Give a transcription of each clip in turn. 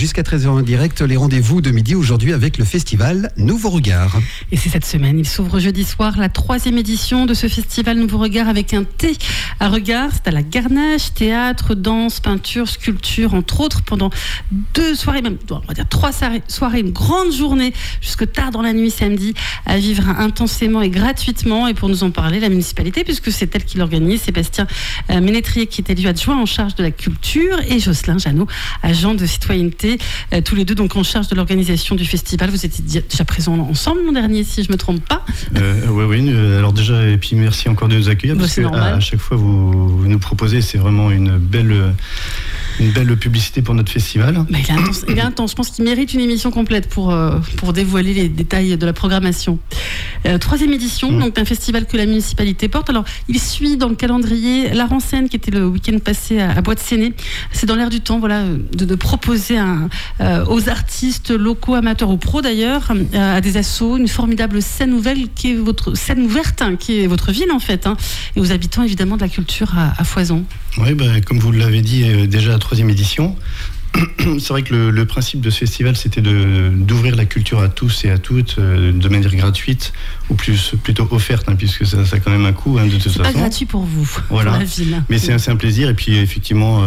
jusqu'à 13h en direct, les rendez-vous de midi aujourd'hui avec le festival Nouveau Regard. Et c'est cette semaine, il s'ouvre jeudi soir la 3e édition de ce festival Nouveau Regard avec un thé à regard. C'est à la Garnache, théâtre, danse, peinture, sculpture, entre autres, pendant 2 soirées, même on va dire 3 soirées, une grande journée jusque tard dans la nuit samedi, à vivre intensément et gratuitement. Et pour nous en parler, la municipalité, puisque c'est elle qui l'organise, Sébastien Ménétrier qui est élu adjoint en charge de la culture et Jocelyn Janot, agent de citoyenneté, tous les deux donc en charge de l'organisation du festival. Vous étiez déjà présents ensemble l'an dernier, si je ne me trompe pas. Oui, alors déjà, et puis merci encore de nous accueillir, parce qu'à chaque fois vous nous proposez, c'est vraiment une belle publicité pour notre festival. Bah, il est intense. Je pense qu'il mérite une émission complète pour dévoiler les détails de la programmation. 3e édition, donc un festival que la municipalité porte. Alors, il suit dans le calendrier l'art en scène qui était le week-end passé à Bois de Séné. C'est dans l'air du temps, voilà, de proposer aux artistes locaux, amateurs ou pros d'ailleurs, à des assos, une formidable scène nouvelle qui est votre scène ouverte, qui est votre ville en fait, et aux habitants évidemment de la culture à foison. Oui, comme vous l'avez dit déjà, 3e édition. C'est vrai que le principe de ce festival, c'était d'ouvrir la culture à tous et à toutes de manière gratuite, ou plutôt offerte, puisque ça a quand même un coût de toute façon. C'est pas gratuit pour vous, voilà. Pour la ville. Mais c'est un plaisir, et puis effectivement,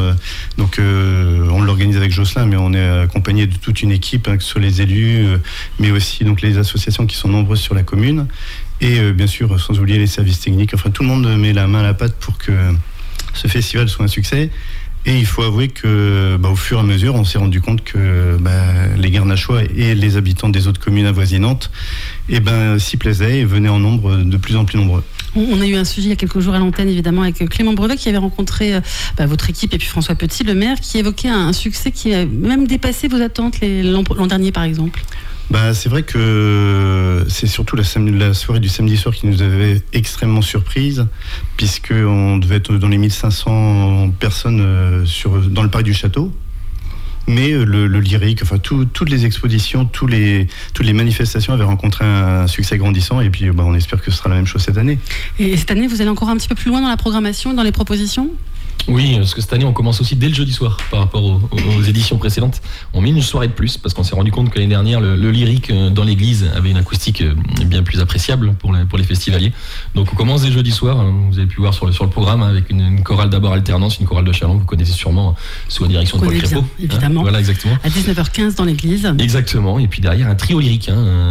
on l'organise avec Jocelyn, mais on est accompagné de toute une équipe, que ce soit les élus, mais aussi donc les associations qui sont nombreuses sur la commune, et bien sûr, sans oublier les services techniques. Enfin, tout le monde met la main à la pâte pour que ce festival soit un succès. Et il faut avouer que, au fur et à mesure, on s'est rendu compte que les Garnachois et les habitants des autres communes avoisinantes s'y plaisaient et venaient en nombre de plus en plus nombreux. On a eu un sujet il y a quelques jours à l'antenne, évidemment, avec Clément Brevet qui avait rencontré votre équipe et puis François Petit, le maire, qui évoquait un succès qui a même dépassé vos attentes l'an dernier, par exemple. C'est vrai que c'est surtout la soirée du samedi soir qui nous avait extrêmement surprise, puisqu'on devait être dans les 1500 personnes dans le parc du château. Mais le lyrique, enfin toutes les expositions, toutes les manifestations avaient rencontré un succès grandissant, et puis on espère que ce sera la même chose cette année. Et cette année, vous allez encore un petit peu plus loin dans la programmation et dans les propositions ? Oui, parce que cette année, on commence aussi dès le jeudi soir par rapport aux éditions précédentes. On met une soirée de plus parce qu'on s'est rendu compte que l'année dernière, le lyrique dans l'église avait une acoustique bien plus appréciable pour les festivaliers. Donc on commence dès le jeudi soir. Vous avez pu voir sur le programme avec une chorale d'abord alternance, une chorale de Chalon que vous connaissez sûrement sous la direction de Paul Crépeau. Évidemment. Voilà, exactement. À 19h15 dans l'église. Exactement. Et puis derrière, un trio lyrique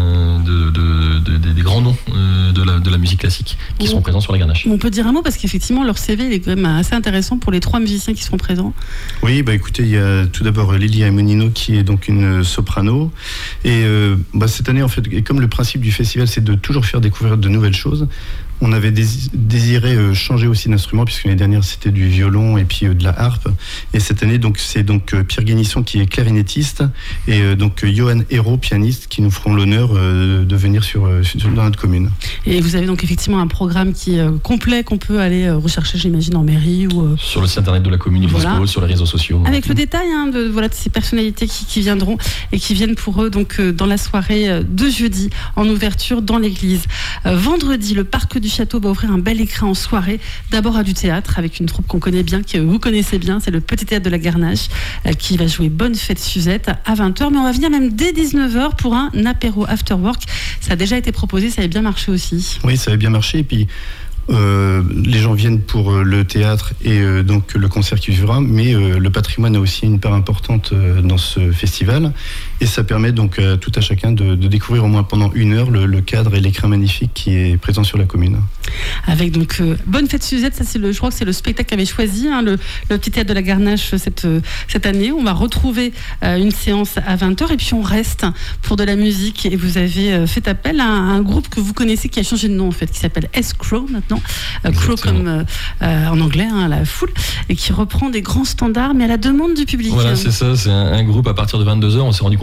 des grands noms de la musique classique qui sont présents sur la Garnache. On peut dire un mot parce qu'effectivement, leur CV il est quand même assez intéressant pour les 3 musiciens qui seront présents. Oui, écoutez, il y a tout d'abord Lilia Emonino qui est donc une soprano. Et cette année, en fait, et comme le principe du festival, c'est de toujours faire découvrir de nouvelles choses, on avait désiré changer aussi d'instrument, puisque l'année dernière c'était du violon et puis de la harpe. Et cette année, c'est Pierre Guénisson qui est clarinettiste et donc Johan Hérault, pianiste, qui nous feront l'honneur de venir dans notre commune. Et vous avez donc effectivement un programme qui est complet, qu'on peut aller rechercher, j'imagine, en mairie ou sur le site internet de la commune, sur les réseaux sociaux. Avec le détail de ces personnalités qui viendront et qui viennent pour eux donc dans la soirée de jeudi en ouverture dans l'église. Vendredi, le parc du Château va offrir un bel écran en soirée, d'abord à du théâtre avec une troupe qu'on connaît bien, que vous connaissez bien, c'est le Petit Théâtre de la Garnache qui va jouer Bonne Fête Suzette à 20h, mais on va venir même dès 19h pour un apéro after work. Ça a déjà été proposé, ça avait bien marché aussi. Oui, ça avait bien marché, et puis les gens viennent pour le théâtre et donc le concert qui vivra, mais le patrimoine a aussi une part importante dans ce festival, et ça permet donc à tout à chacun de découvrir au moins pendant 1 heure le cadre et l'écrin magnifique qui est présent sur la commune. Avec donc Bonne Fête Suzette, ça je crois que c'est le spectacle qu'avait choisi le Petit Théâtre de la Garnache cette année. On va retrouver une séance à 20h et puis on reste pour de la musique, et vous avez fait appel à un groupe que vous connaissez qui a changé de nom en fait, qui s'appelle S-Crow maintenant. Crow comme en anglais, la foule, et qui reprend des grands standards mais à la demande du public. Voilà, c'est ça, c'est un groupe à partir de 22h, on s'est rendu compte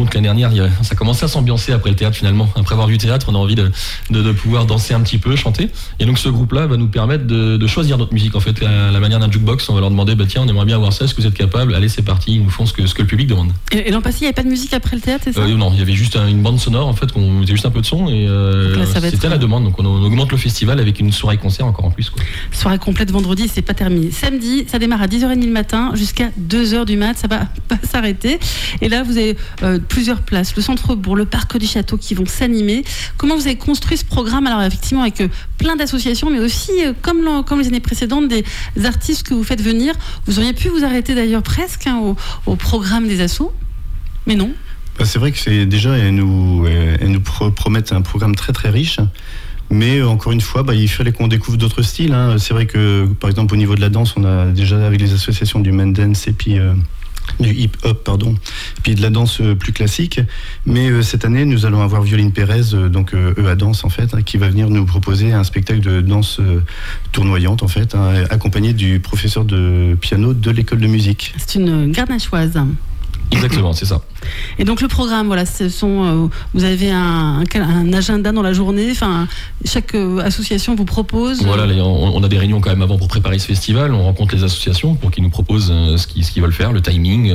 que l'année dernière, ça commençait à s'ambiancer après le théâtre finalement. Après avoir du théâtre, on a envie de pouvoir danser un petit peu, chanter. Et donc ce groupe-là va nous permettre de choisir notre musique en fait, à la manière d'un jukebox. On va leur demander, tiens, on aimerait bien avoir ça, est-ce que vous êtes capable? Allez, c'est parti, ils nous font ce que le public demande. Et l'an passé, il n'y avait pas de musique après le théâtre, c'est ça? Non, il y avait juste une bande sonore en fait, qu'on faisait juste un peu de son et là, c'était à la demande. Donc on augmente le festival avec une soirée concert encore en plus, quoi. Soirée complète vendredi, c'est pas terminé. Samedi, ça démarre à 10h30 le matin jusqu'à 2h du mat, ça va pas s'arrêter. Et là, vous avez plusieurs places, le Centre-Bourg, le Parc du Château qui vont s'animer. Comment vous avez construit ce programme? Alors effectivement, avec plein d'associations, mais aussi, comme les années précédentes, des artistes que vous faites venir. Vous auriez pu vous arrêter d'ailleurs presque au programme des assos, mais non. C'est vrai que c'est déjà, elles nous promettent un programme très très riche. Mais encore une fois, il fallait qu'on découvre d'autres styles. C'est vrai que, par exemple, au niveau de la danse, on a déjà avec les associations du man dance et puis du hip-hop, et puis de la danse plus classique. Mais cette année, nous allons avoir Violine Pérez, donc EA Danse en fait, qui va venir nous proposer un spectacle de danse tournoyante en fait, accompagné du professeur de piano de l'école de musique. C'est une garnachoise. Exactement, c'est ça. Et donc le programme, voilà, vous avez un agenda dans la journée. Enfin, chaque association vous propose. Voilà, on a des réunions quand même avant pour préparer ce festival. On rencontre les associations pour qu'ils nous proposent ce qu'ils veulent faire, le timing,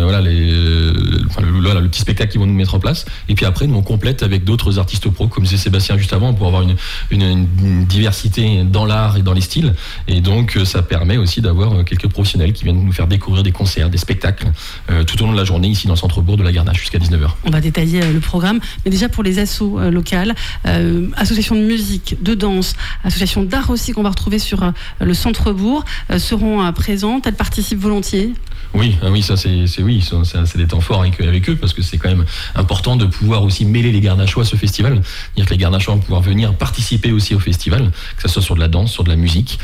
le petit spectacle qu'ils vont nous mettre en place. Et puis après, nous on complète avec d'autres artistes pros, comme disait Sébastien juste avant, pour avoir une diversité dans l'art et dans les styles. Et donc ça permet aussi d'avoir quelques professionnels qui viennent nous faire découvrir des concerts, des spectacles tout au long de la journée ici dans le Centre-Bourg de la Garnache jusqu'à 19h. On va détailler le programme, mais déjà pour les assos locales, associations de musique, de danse, associations d'art aussi qu'on va retrouver sur le Centre-Bourg, seront présentes, elles participent volontiers. Oui, ça c'est des temps forts avec eux parce que c'est quand même important de pouvoir aussi mêler les Garnachois à ce festival. C'est-à-dire que les Garnachois vont pouvoir venir participer aussi au festival, que ce soit sur de la danse, sur de la musique,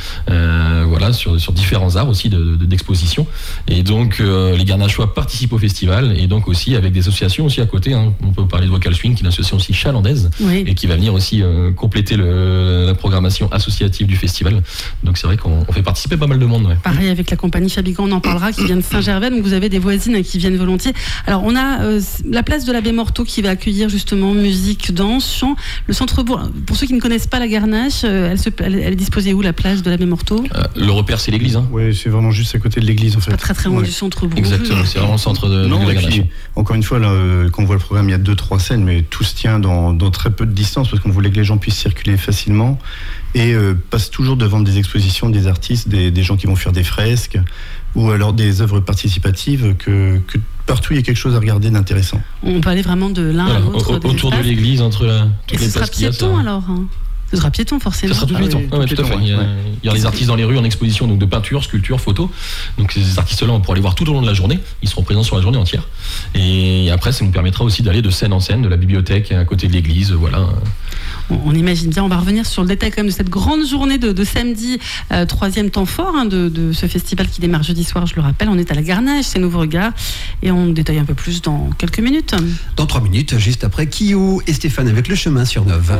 sur différents arts aussi d'exposition. Et donc les Garnachois participent au festival et donc aussi avec des associations aussi à côté. On peut parler de Vocal Swing, qui est une association aussi chalandaise et qui va venir aussi compléter la programmation associative du festival. Donc c'est vrai qu'on fait participer pas mal de monde. Ouais. Pareil avec la compagnie Chabigan, on en parlera, qui vient de Saint-Gervais, donc vous avez des voisines qui viennent volontiers. Alors on a la place de l'Abbé Morteau qui va accueillir justement musique, danse, chant. Le Centre-Bourg, pour ceux qui ne connaissent pas la Garnache, elle est disposée où la place de l'Abbé Morteau? Le repère c'est l'église. Oui, c'est vraiment juste à côté de l'église en fait. Pas très très loin du Centre-Bourg. Exactement, c'est vraiment le centre de la Garnache. Encore une fois, là, quand on voit le programme, il y a 2-3 scènes, mais tout se tient dans très peu de distance parce qu'on voulait que les gens puissent circuler facilement et passe toujours devant des expositions, des artistes, des gens qui vont faire des fresques ou alors des œuvres participatives que partout il y a quelque chose à regarder d'intéressant. On peut aller vraiment de l'un à l'autre. Autour de l'église, entre toutes les places qu'il y a. Ce sera piéton alors Ce sera piéton forcément. Ça sera tout piéton. Tout à fait. Il y a des artistes dans les rues en exposition donc de peinture, sculpture, photo. Donc ces artistes-là, on pourra les voir tout au long de la journée. Ils seront présents sur la journée entière. Et après, ça nous permettra aussi d'aller de scène en scène, de la bibliothèque à côté de l'église. Voilà. On imagine bien. On va revenir sur le détail quand même de cette grande journée de samedi, troisième temps fort de ce festival qui démarre jeudi soir. Je le rappelle, on est à la Garnache, c'est Nouveau Regard, et on détaille un peu plus dans quelques minutes. Dans 3 minutes, juste après Kyo et Stéphane avec Le Chemin sur Neuve.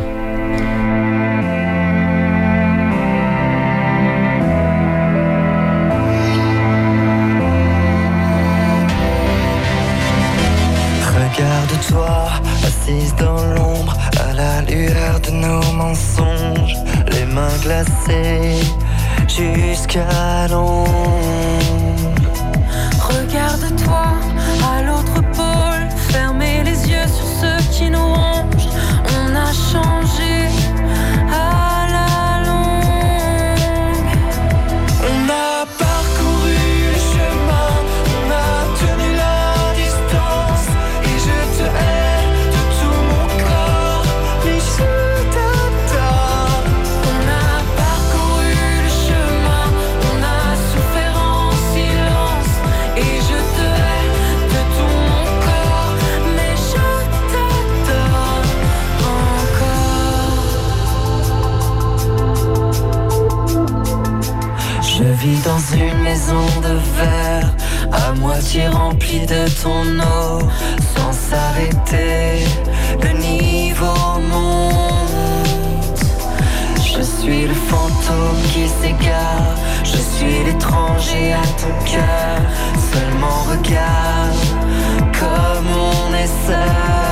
Regarde-toi, assise dans l'ombre, à la lueur de nos mensonges, les mains glacées jusqu'à l'ombre. Regarde-toi, à l'autre pôle, fermez les yeux sur ceux qui nous rongent. On a changé à la longue. On a parcouru le chemin, on a tenu la distance. Et je te hais de tout mon corps, mais je t'adore. On a parcouru le chemin, on a souffert en silence. Et je te hais de tout mon corps, mais je t'adore encore. Je vis dans une maison de verre, à moitié remplie de ton eau, sans s'arrêter, le niveau monte. Je suis le fantôme qui s'égare, je suis l'étranger à ton cœur. Seulement regarde comme on est seul.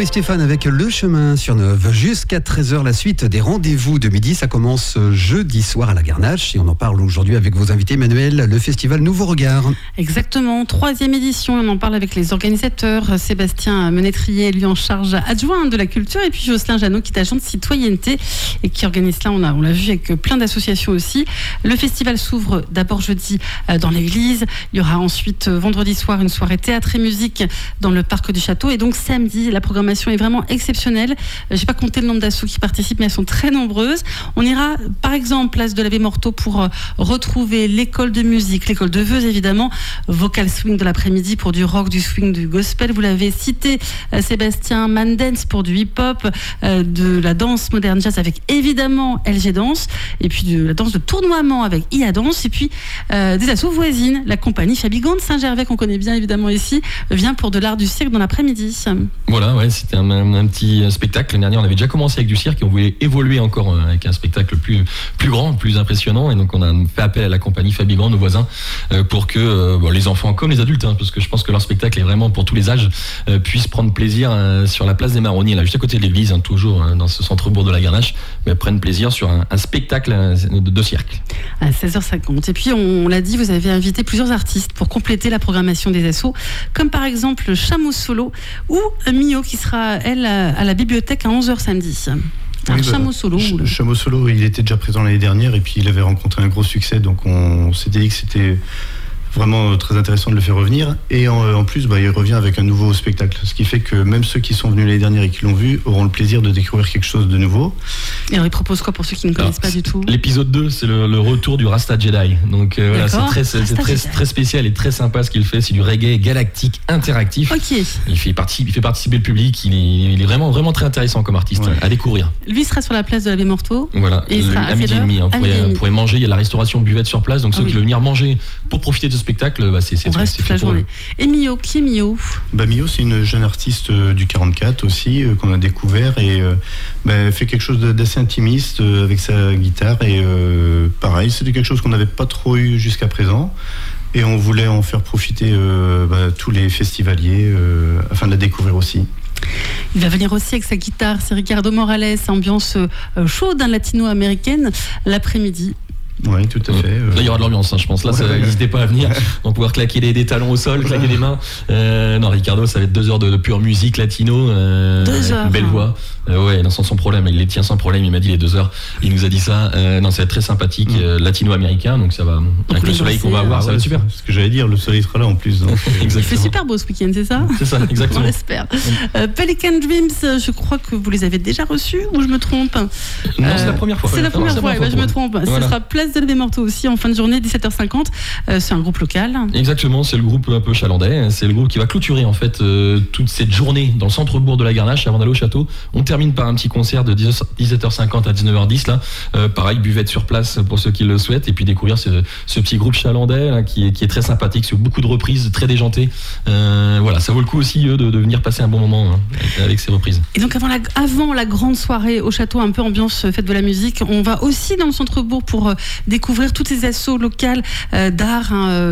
et Stéphane avec Le Chemin sur Neuve. Jusqu'à 13h, la suite des rendez-vous de midi. Ça commence jeudi soir à la Garnache et on en parle aujourd'hui avec vos invités. Manuel, le festival Nouveau Regard. Exactement, 3e édition. On en parle avec les organisateurs. Sébastien Menetrier, lui en charge adjoint de la culture, et puis Jocelyn Jeannot qui est agent de citoyenneté et qui organise là, on l'a vu, avec plein d'associations aussi. Le festival s'ouvre d'abord jeudi dans l'église. Il y aura ensuite vendredi soir une soirée théâtre et musique dans le parc du château, et donc samedi, la programmation est vraiment exceptionnelle. Je n'ai pas compté le nombre d'assauts qui participent, mais elles sont très nombreuses. On ira par exemple place de l'Abbé Morteau pour retrouver l'école de musique, l'école de Veuze évidemment, vocal swing de l'après-midi pour du rock, du swing, du gospel. Vous l'avez cité, Sébastien, Man Dance pour du hip-hop, de la danse moderne jazz avec évidemment LG Danse, et puis de la danse de tournoiement avec IA Danse, et puis des assos voisines. La compagnie Fabigant de Saint-Gervais, qu'on connaît bien évidemment ici, vient pour de l'art du cirque dans l'après-midi. Voilà, ouais, c'était un petit spectacle. L'année dernière, on avait déjà commencé avec du cirque et on voulait évoluer encore avec un spectacle plus grand, plus impressionnant. Et donc, on a fait appel à la compagnie Fabigant, nos voisins, pour que les enfants, comme les adultes, parce que je pense que leur spectacle est vraiment pour tous les âges, puissent prendre plaisir sur la place des Marronniers, là, juste à côté de l'église, toujours dans ce centre-bourg de la Garnache, mais prennent plaisir sur un spectacle de cirque. À 16h50. Et puis, on l'a dit, vous avez invité plusieurs artistes pour compléter la programmation des assos, comme par exemple Chameau Solo ou Mio qui sera, elle, à la bibliothèque à 11h samedi. Alors, oui, Chameau Solo. Chameau Solo, il était déjà présent l'année dernière et puis il avait rencontré un gros succès, donc on s'était dit que c'était vraiment très intéressant de le faire revenir, et en plus il revient avec un nouveau spectacle, ce qui fait que même ceux qui sont venus l'année dernière et qui l'ont vu auront le plaisir de découvrir quelque chose de nouveau. Et alors il propose quoi pour ceux qui ne connaissent pas du tout? L'épisode 2, c'est le retour du Rasta Jedi, donc voilà, c'est très spécial et très sympa ce qu'il fait. C'est du reggae galactique interactif. Okay. Il fait participer le public. Il est vraiment très intéressant comme artiste, à découvrir. Lui sera sur la place de l'Abbé Morteau. Voilà, et il sera à midi et demi. Vous pourrez manger, il y a la restauration buvette sur place, donc ceux qui veulent venir manger pour profiter de ce spectacle, c'est reste toute la journée. Et Mio, qui est Mio? Mio, c'est une jeune artiste du 44 aussi, qu'on a découvert, et elle fait quelque chose d'assez intimiste avec sa guitare, et pareil, c'était quelque chose qu'on n'avait pas trop eu jusqu'à présent, et on voulait en faire profiter tous les festivaliers afin de la découvrir aussi. Il va venir aussi avec sa guitare, c'est Ricardo Morales, ambiance chaude, latino-américaine, l'après-midi. Oui, tout à fait. Là, il y aura de l'ambiance, je pense. Là, n'hésitez pas à venir. On va pouvoir claquer des talons au sol, claquer des mains. Non, Ricardo, ça va être 2 heures de pure musique latino. 2 heures. Une belle voix. Ouais, non, sans problème. Il les tient sans problème. Il m'a dit les 2 heures. Il nous a dit ça. Non, ça va être très sympathique. Latino-américain. Donc, ça va. Avec le soleil qu'on va avoir, ça va être super. C'est ce que j'allais dire. Le soleil sera là en plus. Donc, il fait super beau ce week-end, c'est ça? C'est ça, exactement. On l'espère. Pelican Dreams, je crois que vous les avez déjà reçus, ou je me trompe? Non, c'est la première fois. C'est la première fois. Je me trompe. Voilà. Ce sera place de l'Abbé Morteau aussi en fin de journée, 17h50. C'est un groupe local. Exactement, c'est le groupe un peu chalandais. C'est le groupe qui va clôturer en fait toute cette journée dans le centre-bourg de la Garnache avant d'aller au château. On termine par un petit concert de 17h50 à 19h10 là. Pareil, buvette sur place pour ceux qui le souhaitent, et puis découvrir ce petit groupe chalandais là, qui est très sympathique, sur beaucoup de reprises, très déjanté. Voilà, ça vaut le coup aussi de venir passer un bon moment avec ces reprises. Et donc avant la grande soirée au château, un peu ambiance fête de la musique, on va aussi dans le centre-bourg pour découvrir toutes ces assos locales d'art,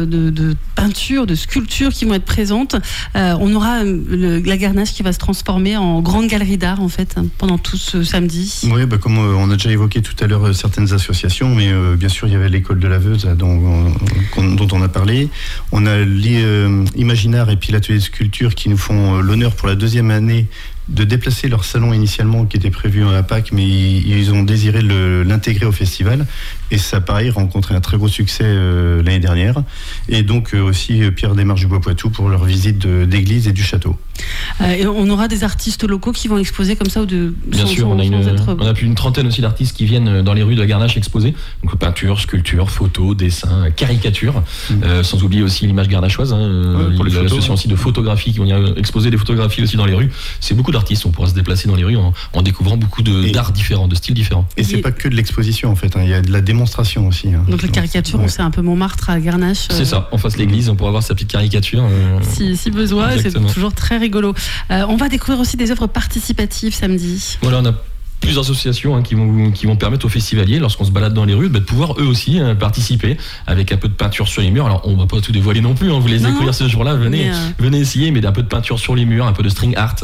de peinture, de sculpture qui vont être présentes. On aura la Garnache qui va se transformer en grande galerie d'art en fait pendant tout ce samedi. Oui, comme on a déjà évoqué tout à l'heure certaines associations, mais bien sûr il y avait l'école de la Veuze dont on a parlé. On a l'Imaginard et puis l'atelier de sculpture qui nous font l'honneur pour la 2e année de déplacer leur salon initialement qui était prévu à Pâques, mais ils ont désiré l'intégrer au festival, et ça pareil rencontrait un très gros succès l'année dernière, et donc aussi Pierre Desmarches du Bois-Poitou pour leur visite d'église et du château. Et on aura des artistes locaux qui vont exposer comme ça ou de. Bien sûr, on a plus d'une trentaine aussi d'artistes qui viennent dans les rues de la Garnache exposer. Donc peinture, sculpture, photo, dessin, caricature, sans oublier aussi l'image garnachoise. Pour l'association aussi de photographie qui vont venir exposer des photographies aussi dans les rues. C'est beaucoup d'artistes, on pourra se déplacer dans les rues en découvrant beaucoup d'arts différents, de styles différents. Et c'est pas que de l'exposition en fait, il y a de la démonstration aussi. Donc la caricature, on sait un peu Montmartre à Garnache. C'est ça, en face de l'église, on pourra voir sa petite caricature. Si besoin, c'est toujours très rigolo. On va découvrir aussi des œuvres participatives samedi. Voilà, on a plusieurs associations qui vont permettre aux festivaliers, lorsqu'on se balade dans les rues, de pouvoir eux aussi participer avec un peu de peinture sur les murs. Alors on va pas tout dévoiler non plus, vous les découvrir ce jour-là, venez essayer, mais un peu de peinture sur les murs, un peu de string art,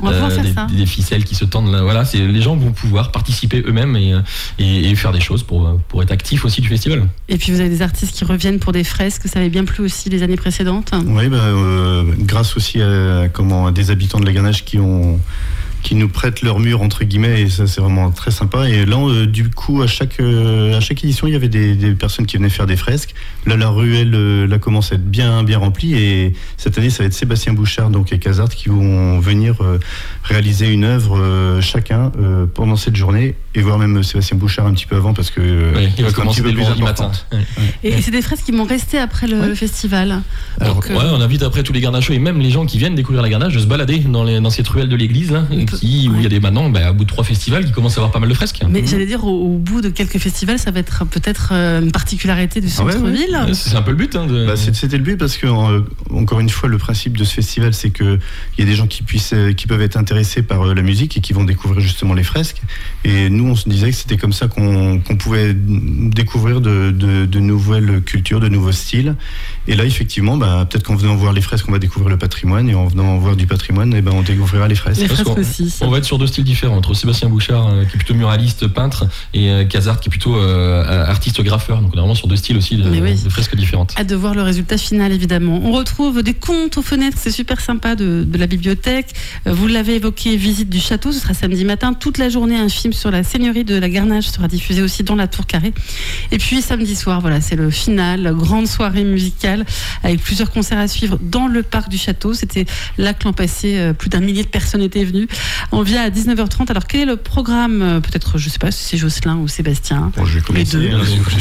des ficelles qui se tendent là. Voilà, les gens vont pouvoir participer eux-mêmes et faire des choses pour être actifs aussi du festival. Et puis vous avez des artistes qui reviennent pour des fresques, ça avait bien plu aussi les années précédentes. Oui, grâce aussi à des habitants de la Garnache qui nous prêtent leur mur entre guillemets, et ça c'est vraiment très sympa. Et là du coup à chaque édition il y avait des personnes qui venaient faire des fresques. Là la ruelle là commence à être bien remplie, et cette année ça va être Sébastien Bouchard et Casart qui vont venir réaliser une œuvre chacun pendant cette journée, et voire même Sébastien Bouchard un petit peu avant, parce que il va commencer dès le vendredi matin. Et c'est des fresques qui vont rester après le festival. Alors, on invite après tous les Garnachois et même les gens qui viennent découvrir la Garnache de se balader dans cette ruelle de l'église là, où il y a maintenant, au bout de 3 festivals, qui commencent à avoir pas mal de fresques. Mais j'allais dire, au bout de quelques festivals, ça va être peut-être une particularité du centre-ville. C'est un peu le but. C'était le but, parce que, encore une fois, le principe de ce festival, c'est qu'il y a des gens qui peuvent être intéressés par la musique et qui vont découvrir justement les fresques. Et nous, on se disait que c'était comme ça qu'on pouvait découvrir de nouvelles cultures, de nouveaux styles. Et là, effectivement, peut-être qu'en venant voir les fresques, on va découvrir le patrimoine, et en venant voir du patrimoine, on découvrira les fresques. Les fresques aussi. On va être sur 2 styles différents, entre Sébastien Bouchard qui est plutôt muraliste, peintre, et Casart qui est plutôt artiste graffeur. Donc on est vraiment sur 2 styles aussi de fresques différentes. Hâte de voir le résultat final, évidemment. On retrouve des contes aux fenêtres, c'est super sympa, de la bibliothèque. Vous l'avez évoqué, visite du château, ce sera samedi matin, toute la journée. Un film sur la seigneurie de la Garnache sera diffusé aussi dans la Tour Carrée. Et puis samedi soir, c'est le final, grande soirée musicale avec plusieurs concerts à suivre dans le parc du château. C'était là que l'an passé, plus d'1 millier de personnes étaient venues. On vient à 19h30. Alors quel est le programme? Peut-être, je ne sais pas si c'est Jocelyn ou Sébastien. Bon, je vais commencer. Les deux.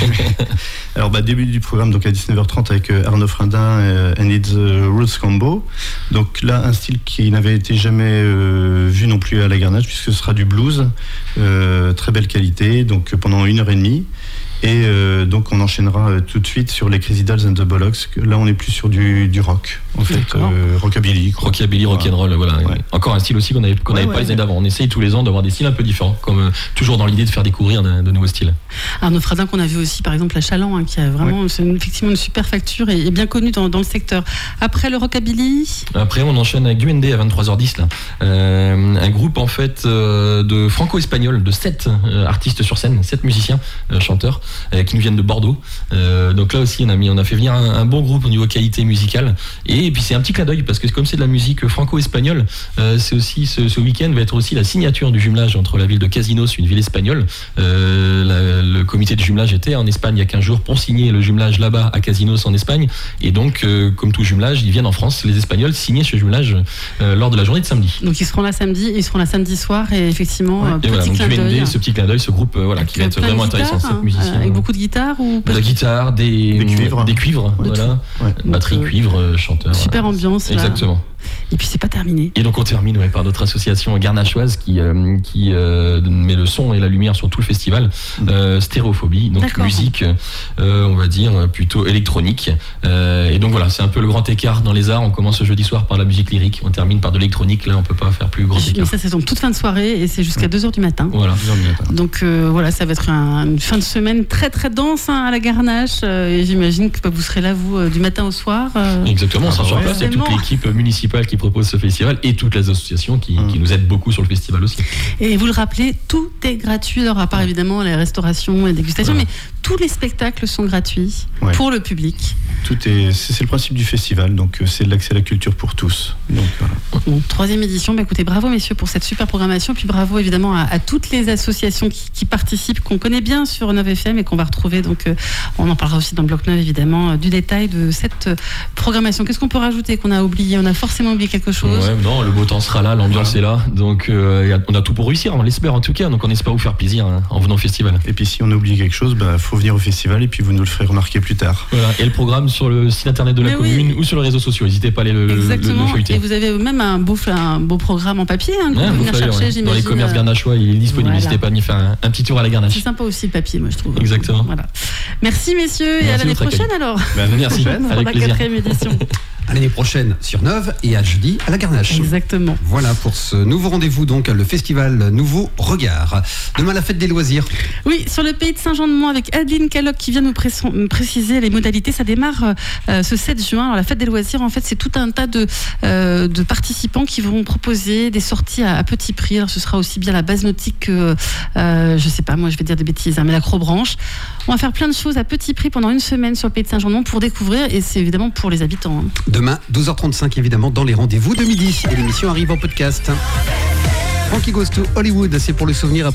Alors début du programme, donc à 19h30 avec Arnaud Frindin and It's Roots Combo. Donc là, un style qui n'avait été jamais vu non plus à la Garnache, puisque ce sera du blues, très belle qualité, donc pendant 1h30. Et donc on enchaînera tout de suite sur les Crazy Dolls and the Bollocks. Là on est plus sur du rock, en fait, rockabilly. Rockabilly, rock'n'roll, voilà. Ouais. Encore un style aussi qu'on n'avait pas les années d'avant. On essaye tous les ans d'avoir des styles un peu différents, comme toujours dans l'idée de faire découvrir de nouveaux styles. Arnaud Fradin qu'on a vu aussi par exemple à Chaland, qui a vraiment effectivement une super facture et bien connue dans le secteur. Après le rockabilly. Après on enchaîne avec du ND à 23h10 là. Un groupe en fait de franco-espagnol, de 7 artistes sur scène, 7 musiciens, chanteurs. Qui nous viennent de Bordeaux. Donc là aussi on a fait venir un bon groupe au niveau qualité musicale, et puis c'est un petit clin d'œil parce que comme c'est de la musique franco-espagnole, c'est aussi ce week-end va être aussi la signature du jumelage entre la ville de Casinos, une ville espagnole. Le comité de jumelage était en Espagne il y a 15 jours pour signer le jumelage là-bas à Casinos en Espagne, et donc comme tout jumelage ils viennent en France, les Espagnols, signer ce jumelage lors de la journée de samedi. Donc ils seront là samedi, ils seront là samedi soir, et effectivement et voilà, donc ce petit clin d'œil, ce groupe qui va être vraiment intéressant, cette musiciens. Avec beaucoup de guitare ou de la guitare, des cuivres, voilà. Batterie, cuivre, chanteur. Super ambiance. Exactement. Et puis c'est pas terminé. Et donc on termine par notre association garnachoise qui met le son et la lumière sur tout le festival. Stéréophobie, donc d'accord. Musique, on va dire plutôt électronique. Et donc voilà, c'est un peu le grand écart dans les arts. On commence ce jeudi soir par la musique lyrique, on termine par de l'électronique. Là, on peut pas faire plus grand écart. Mais ça, c'est donc toute fin de soirée et c'est jusqu'à 2h du matin. Voilà, 2h du matin. Donc voilà, ça va être une fin de semaine très très dense à la Garnache. Et j'imagine que vous serez là, vous, du matin au soir. Exactement, on sera sur place avec toute l'équipe municipale qui propose ce festival et toutes les associations qui nous aident beaucoup sur le festival aussi. Et vous le rappelez, tout est gratuit, alors à part évidemment les restaurations et dégustations, mais tous les spectacles sont gratuits pour le public. C'est le principe du festival, donc c'est l'accès à la culture pour tous. Donc, voilà. Bon, 3e édition, écoutez, bravo messieurs pour cette super programmation, puis bravo évidemment à toutes les associations qui participent, qu'on connaît bien sur 9FM et qu'on va retrouver, donc on en parlera aussi dans Bloc 9 évidemment, du détail de cette programmation. Qu'est-ce qu'on peut rajouter qu'on a oublié? On a forcément oublié quelque chose. Non, le beau temps sera là, l'ambiance est là, donc on a tout pour réussir, on l'espère en tout cas, donc on espère vous faire plaisir en venant au festival. Et puis si on a oublié quelque chose, faut venir au festival et puis vous nous le ferez remarquer plus tard. Voilà. Et le programme sur le site internet de la commune ou sur les réseaux sociaux, n'hésitez pas à aller le feuilleter. Et vous avez même un beau programme en papier que vous pouvez venir chercher, j'imagine. Dans les commerces garnachois, il est disponible, n'hésitez pas à venir faire un petit tour à la Garnache. C'est sympa aussi le papier, moi je trouve. Exactement. Voilà. Merci messieurs, et à l'année prochaine alors. Merci, pour la 4e édition. À l'année prochaine sur Neuve et à jeudi à la Garnache. Exactement. Voilà pour ce nouveau rendez-vous, donc le festival Nouveau Regard. Demain, la fête des loisirs. Oui, sur le pays de Saint-Jean-de-Mont avec Adeline Caloc qui vient nous préciser les modalités. Ça démarre ce 7 juin. Alors, la fête des loisirs, en fait, c'est tout un tas de participants qui vont proposer des sorties à petit prix. Alors, ce sera aussi bien la base nautique que, je sais pas, moi je vais dire des bêtises, hein, mais l'acrobranche. On va faire plein de choses à petit prix pendant une semaine sur le pays de Saint-Jean-de-Mont pour découvrir, et c'est évidemment pour les habitants. Hein. Demain, 12h35, évidemment, dans les rendez-vous de midi. Et l'émission arrive en podcast. Frankie Goes to Hollywood, c'est pour le souvenir.